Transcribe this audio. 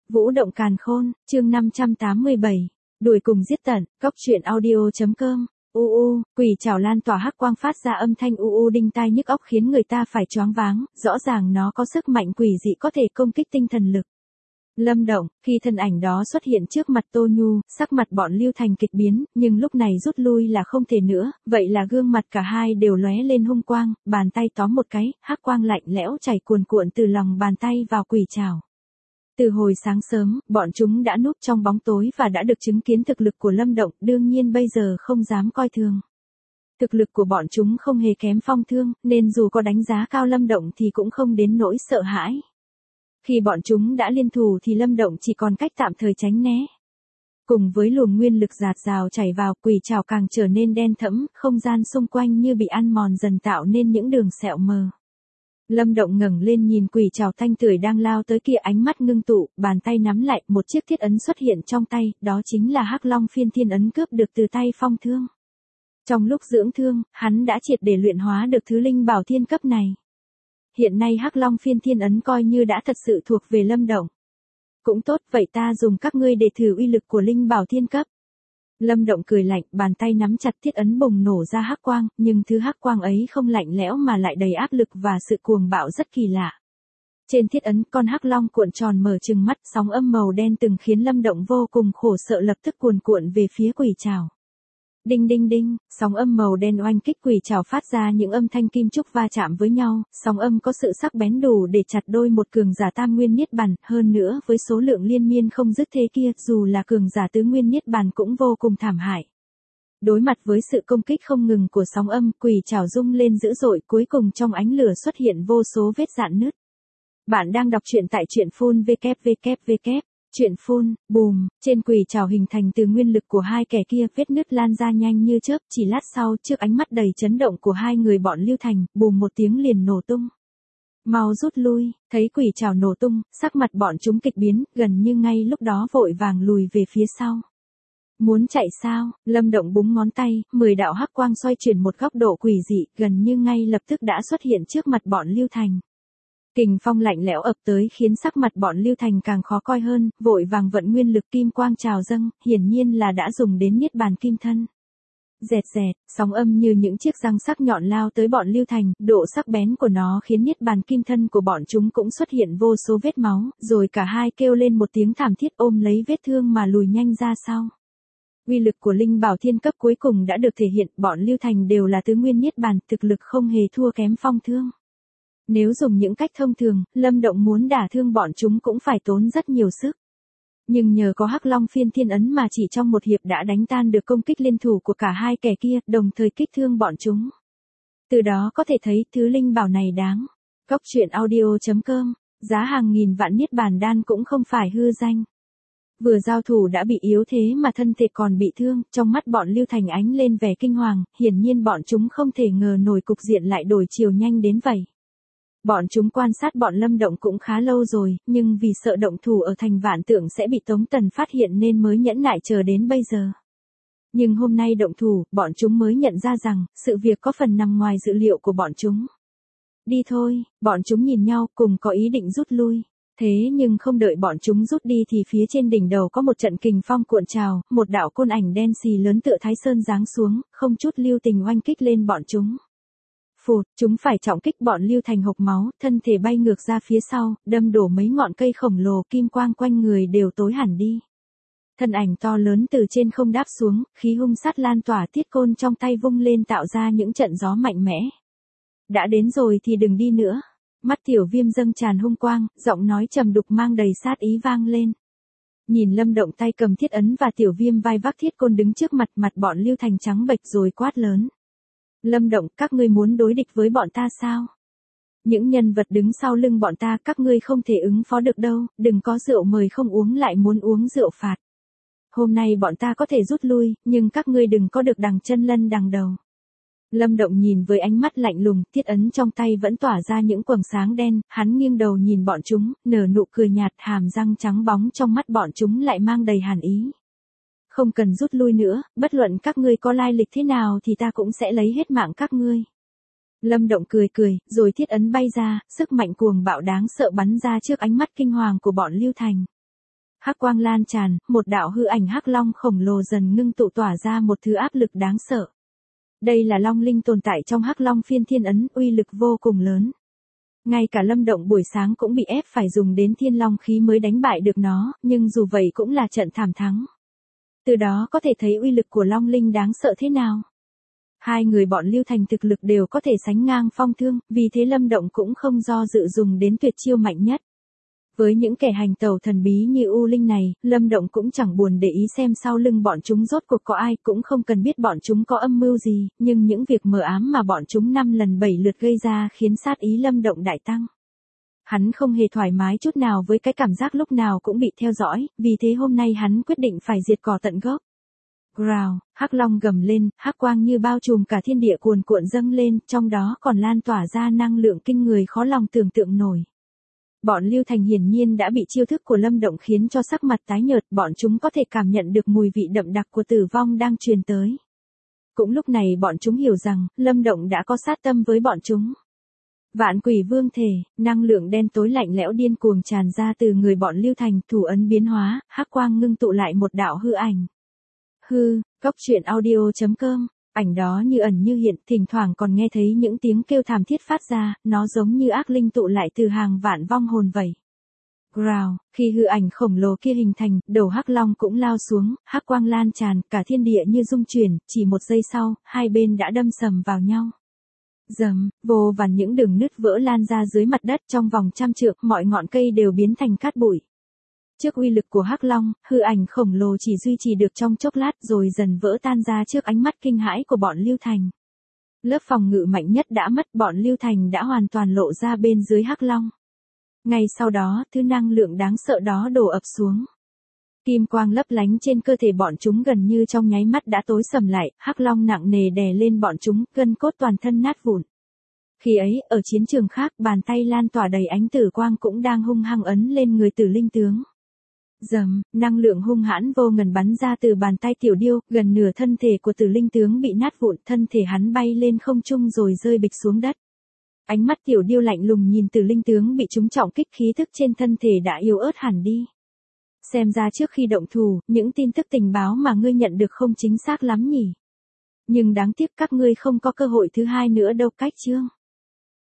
Vũ động càn khôn, chương 587. Đuổi cùng giết tận, cóc truyện audio.com. Quỷ trảo lan tỏa hắc quang phát ra âm thanh đinh tai nhức óc khiến người ta phải choáng váng, rõ ràng nó có sức mạnh quỷ dị có thể công kích tinh thần lực. Lâm Động, khi thân ảnh đó xuất hiện trước mặt Tô Nhu, sắc mặt bọn Lưu Thành kịch biến, nhưng lúc này rút lui là không thể nữa, vậy là gương mặt cả hai đều lóe lên hung quang, bàn tay tóm một cái, hắc quang lạnh lẽo chảy cuồn cuộn từ lòng bàn tay vào quỷ trảo. Từ hồi sáng sớm, bọn chúng đã núp trong bóng tối và đã được chứng kiến thực lực của Lâm Động, đương nhiên bây giờ không dám coi thường. Thực lực của bọn chúng không hề kém Phong Thương, nên dù có đánh giá cao Lâm Động thì cũng không đến nỗi sợ hãi. Khi bọn chúng đã liên thủ thì Lâm Động chỉ còn cách tạm thời tránh né. Cùng với luồng nguyên lực dạt dào chảy vào, quỷ trảo càng trở nên đen thẫm, không gian xung quanh như bị ăn mòn dần tạo nên những đường sẹo mờ. Lâm Động ngẩng lên nhìn quỷ trảo thanh tưởi đang lao tới kia, ánh mắt ngưng tụ, bàn tay nắm lại, một chiếc thiết ấn xuất hiện trong tay, đó chính là Hắc Long Phiên Thiên ấn cướp được từ tay Phong Thương. Trong lúc dưỡng thương, hắn đã triệt để luyện hóa được thứ linh bảo thiên cấp này. Hiện nay Hắc Long Phiên Thiên ấn coi như đã thật sự thuộc về Lâm Động. Cũng tốt, vậy ta dùng các ngươi để thử uy lực của linh bảo thiên cấp. Lâm Động cười lạnh, bàn tay nắm chặt thiết ấn bùng nổ ra hắc quang, nhưng thứ hắc quang ấy không lạnh lẽo mà lại đầy áp lực và sự cuồng bạo rất kỳ lạ. Trên thiết ấn, con hắc long cuộn tròn mở trừng mắt, sóng âm màu đen từng khiến Lâm Động vô cùng khổ sợ lập tức cuồn cuộn về phía quỷ trảo. Đinh đinh đinh, sóng âm màu đen oanh kích quỷ trảo phát ra những âm thanh kim trúc va chạm với nhau, sóng âm có sự sắc bén đủ để chặt đôi một cường giả tam nguyên niết bàn, hơn nữa với số lượng liên miên không dứt thế kia, dù là cường giả tứ nguyên niết bàn cũng vô cùng thảm hại. Đối mặt với sự công kích không ngừng của sóng âm, quỷ trảo rung lên dữ dội, cuối cùng trong ánh lửa xuất hiện vô số vết rạn nứt. Bạn đang đọc truyện tại truyện phun www. Chuyện phun, bùm, trên quỷ trảo hình thành từ nguyên lực của hai kẻ kia, vết nứt lan ra nhanh như chớp, chỉ lát sau, trước ánh mắt đầy chấn động của hai người bọn Lưu Thành, bùm một tiếng liền nổ tung. Mau rút lui, thấy quỷ trảo nổ tung, sắc mặt bọn chúng kịch biến, gần như ngay lúc đó vội vàng lùi về phía sau. Muốn chạy sao? Lâm Động búng ngón tay, 10 đạo hắc quang xoay chuyển một góc độ quỷ dị, gần như ngay lập tức đã xuất hiện trước mặt bọn Lưu Thành. Kình phong lạnh lẽo ập tới khiến sắc mặt bọn Lưu Thành càng khó coi hơn, vội vàng vận nguyên lực kim quang trào dâng, hiển nhiên là đã dùng đến niết bàn kim thân. Dẹt dẹt, sóng âm như những chiếc răng sắc nhọn lao tới bọn Lưu Thành, độ sắc bén của nó khiến niết bàn kim thân của bọn chúng cũng xuất hiện vô số vết máu, rồi cả hai kêu lên một tiếng thảm thiết ôm lấy vết thương mà lùi nhanh ra sau. Uy lực của linh bảo thiên cấp cuối cùng đã được thể hiện, bọn Lưu Thành đều là tứ nguyên niết bàn, thực lực không hề thua kém Phong Thương. Nếu dùng những cách thông thường, Lâm Động muốn đả thương bọn chúng cũng phải tốn rất nhiều sức. Nhưng nhờ có Hắc Long Phiên Thiên ấn mà chỉ trong một hiệp đã đánh tan được công kích liên thủ của cả hai kẻ kia, đồng thời kích thương bọn chúng. Từ đó có thể thấy thứ linh bảo này đáng. Cóc truyện audio.com, giá hàng nghìn vạn niết bàn đan cũng không phải hư danh. Vừa giao thủ đã bị yếu thế mà thân thể còn bị thương, trong mắt bọn Lưu Thành ánh lên vẻ kinh hoàng, hiển nhiên bọn chúng không thể ngờ nổi cục diện lại đổi chiều nhanh đến vậy. Bọn chúng quan sát bọn Lâm Động cũng khá lâu rồi, nhưng vì sợ động thủ ở thành Vạn Tượng sẽ bị Tống Tần phát hiện nên mới nhẫn nại chờ đến bây giờ. Nhưng hôm nay động thủ, bọn chúng mới nhận ra rằng, sự việc có phần nằm ngoài dự liệu của bọn chúng. Đi thôi, bọn chúng nhìn nhau cùng có ý định rút lui. Thế nhưng không đợi bọn chúng rút đi thì phía trên đỉnh đầu có một trận kình phong cuộn trào, một đạo côn ảnh đen xì lớn tựa Thái Sơn giáng xuống, không chút lưu tình oanh kích lên bọn chúng. Phụt, chúng phải trọng kích bọn Lưu Thành hộc máu, thân thể bay ngược ra phía sau, đâm đổ mấy ngọn cây khổng lồ, kim quang quanh người đều tối hẳn đi. Thân ảnh to lớn từ trên không đáp xuống, khí hung sát lan tỏa, thiết côn trong tay vung lên tạo ra những trận gió mạnh mẽ. Đã đến rồi thì đừng đi nữa. Mắt Tiểu Viêm dâng tràn hung quang, giọng nói trầm đục mang đầy sát ý vang lên. Nhìn Lâm Động tay cầm thiết ấn và Tiểu Viêm vai vác thiết côn đứng trước mặt, mặt bọn Lưu Thành trắng bệch rồi quát lớn. Lâm Động, các ngươi muốn đối địch với bọn ta sao? Những nhân vật đứng sau lưng bọn ta các ngươi không thể ứng phó được đâu, đừng có rượu mời không uống lại muốn uống rượu phạt. Hôm nay bọn ta có thể rút lui, nhưng các ngươi đừng có được đằng chân lân đằng đầu. Lâm Động nhìn với ánh mắt lạnh lùng, thiết ấn trong tay vẫn tỏa ra những quầng sáng đen, hắn nghiêng đầu nhìn bọn chúng, nở nụ cười nhạt, hàm răng trắng bóng trong mắt bọn chúng lại mang đầy hàn ý. Không cần rút lui nữa, bất luận các ngươi có lai lịch thế nào thì ta cũng sẽ lấy hết mạng các ngươi. Lâm Động cười cười, rồi thiết ấn bay ra, sức mạnh cuồng bạo đáng sợ bắn ra trước ánh mắt kinh hoàng của bọn Lưu Thành. Hắc quang lan tràn, một đạo hư ảnh hắc long khổng lồ dần ngưng tụ tỏa ra một thứ áp lực đáng sợ. Đây là long linh tồn tại trong hắc long phiên thiên ấn, uy lực vô cùng lớn. Ngay cả Lâm Động buổi sáng cũng bị ép phải dùng đến thiên long khí mới đánh bại được nó, nhưng dù vậy cũng là trận thảm thắng. Từ đó có thể thấy uy lực của long linh đáng sợ thế nào. Hai người bọn Lưu Thành thực lực đều có thể sánh ngang Phong Thương, vì thế Lâm Động cũng không do dự dùng đến tuyệt chiêu mạnh nhất. Với những kẻ hành tẩu thần bí như U Linh này, Lâm Động cũng chẳng buồn để ý xem sau lưng bọn chúng rốt cuộc có ai, cũng không cần biết bọn chúng có âm mưu gì, nhưng những việc mờ ám mà bọn chúng 5 lần 7 lượt gây ra khiến sát ý Lâm Động đại tăng. Hắn không hề thoải mái chút nào với cái cảm giác lúc nào cũng bị theo dõi, vì thế hôm nay hắn quyết định phải diệt cỏ tận gốc. Growl, hắc long gầm lên, hắc quang như bao trùm cả thiên địa cuồn cuộn dâng lên, trong đó còn lan tỏa ra năng lượng kinh người khó lòng tưởng tượng nổi. Bọn Lưu Thành hiển nhiên đã bị chiêu thức của Lâm Động khiến cho sắc mặt tái nhợt, bọn chúng có thể cảm nhận được mùi vị đậm đặc của tử vong đang truyền tới. Cũng lúc này bọn chúng hiểu rằng, Lâm Động đã có sát tâm với bọn chúng. Vạn quỷ vương thể, năng lượng đen tối lạnh lẽo điên cuồng tràn ra từ người bọn Lưu Thành, thủ ấn biến hóa, hắc quang ngưng tụ lại một đạo hư ảnh. Cóc truyện audio.com, ảnh đó như ẩn như hiện, thỉnh thoảng còn nghe thấy những tiếng kêu thảm thiết phát ra, nó giống như ác linh tụ lại từ hàng vạn vong hồn vậy. Growl, khi hư ảnh khổng lồ kia hình thành, đầu hắc long cũng lao xuống, hắc quang lan tràn, cả thiên địa như rung chuyển, chỉ một giây sau, hai bên đã đâm sầm vào nhau. Rầm, vô vàn những đường nứt vỡ lan ra dưới mặt đất, trong vòng trăm trượng, mọi ngọn cây đều biến thành cát bụi. Trước uy lực của hắc long, hư ảnh khổng lồ chỉ duy trì được trong chốc lát rồi dần vỡ tan ra trước ánh mắt kinh hãi của bọn Lưu Thành. Lớp phòng ngự mạnh nhất đã mất, bọn Lưu Thành đã hoàn toàn lộ ra bên dưới hắc long. Ngay sau đó, thứ năng lượng đáng sợ đó đổ ập xuống. Kim quang lấp lánh trên cơ thể bọn chúng gần như trong nháy mắt đã tối sầm lại, hắc long nặng nề đè lên bọn chúng, gân cốt toàn thân nát vụn. Khi ấy, ở chiến trường khác, bàn tay lan tỏa đầy ánh tử quang cũng đang hung hăng ấn lên người Tử Linh tướng. Rầm, năng lượng hung hãn vô ngần bắn ra từ bàn tay Tiểu Điêu, gần nửa thân thể của Tử Linh tướng bị nát vụn, thân thể hắn bay lên không trung rồi rơi bịch xuống đất. Ánh mắt Tiểu Điêu lạnh lùng nhìn Tử Linh tướng bị trúng trọng kích, khí thức trên thân thể đã yếu ớt hẳn đi. Xem ra trước khi động thủ, những tin tức tình báo mà ngươi nhận được không chính xác lắm nhỉ. Nhưng đáng tiếc các ngươi không có cơ hội thứ hai nữa đâu. Cách chương